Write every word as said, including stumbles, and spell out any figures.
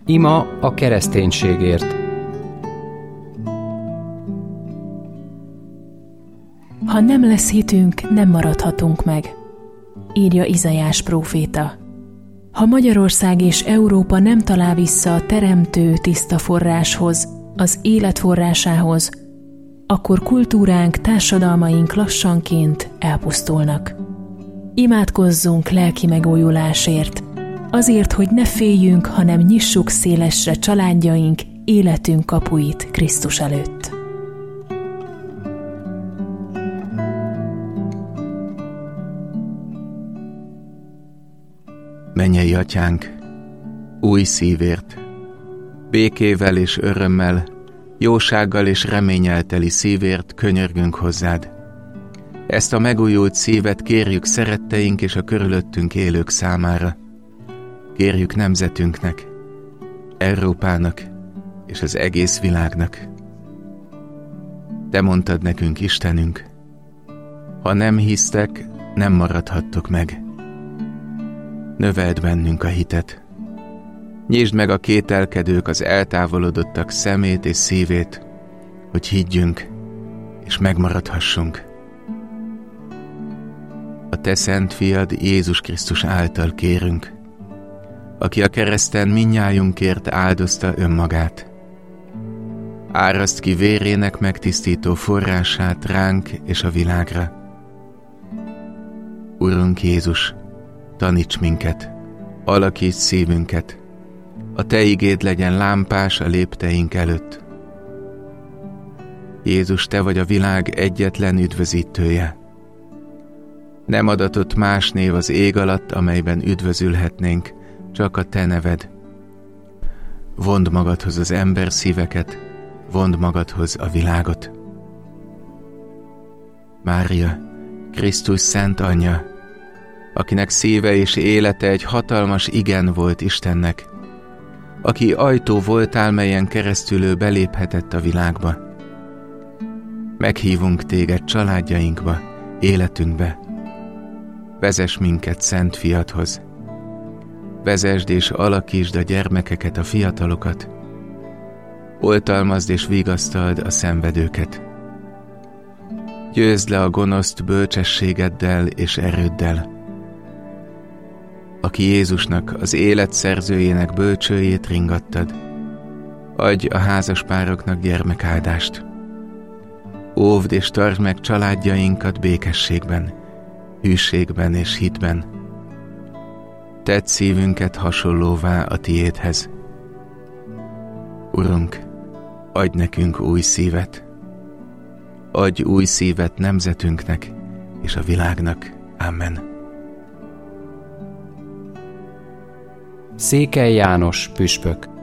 Ima a kereszténységért. Ha nem lesz hitünk, nem maradhatunk meg, írja Izaiás próféta. Ha Magyarország és Európa nem talál vissza a teremtő tiszta forráshoz, az élet forrásához, akkor kultúránk, társadalmaink lassanként elpusztulnak. Imádkozzunk lelki megújulásért, azért, hogy ne féljünk, hanem nyissuk szélesre családjaink, életünk kapuit Krisztus előtt. Mennyei Atyánk, új szívért, békével és örömmel, jósággal és reménnyel teli szívért könyörgünk hozzád. Ezt a megújult szívet kérjük szeretteink és a körülöttünk élők számára. Kérjük nemzetünknek, Európának és az egész világnak. Te mondtad nekünk, Istenünk, ha nem hisztek, nem maradhattok meg. Növeld bennünk a hitet. Nyisd meg a kételkedők, az eltávolodottak szemét és szívét, hogy higgyünk és megmaradhassunk. A te szent fiad Jézus Krisztus által kérünk, aki a kereszten mindnyájunkért áldozta önmagát. Áraszt ki vérének megtisztító forrását ránk és a világra. Urunk Jézus, taníts minket, alakíts szívünket, a te igéd legyen lámpás a lépteink előtt. Jézus, te vagy a világ egyetlen üdvözítője. Nem adatott más név az ég alatt, amelyben üdvözülhetnénk, csak a te neved. Vond magadhoz az ember szíveket, vond magadhoz a világot. Mária, Krisztus szent anyja, akinek szíve és élete egy hatalmas igen volt Istennek, aki ajtó voltál, melyen keresztül ő beléphetett a világba. Meghívunk téged családjainkba, életünkbe. Vezess minket szent fiadhoz. Vezesd és alakítsd a gyermekeket, a fiatalokat. Oltalmazd és vigasztald a szenvedőket. Győzd le a gonoszt bölcsességeddel és erőddel. Aki Jézusnak, az élet szerzőjének bölcsőjét ringattad, adj a házaspároknak gyermekáldást. Óvd és tartsd meg családjainkat békességben, hűségben és hitben. Tedd szívünket hasonlóvá a tiédhez. Urunk, adj nekünk új szívet. Adj új szívet nemzetünknek és a világnak. Amen. Székely János püspök.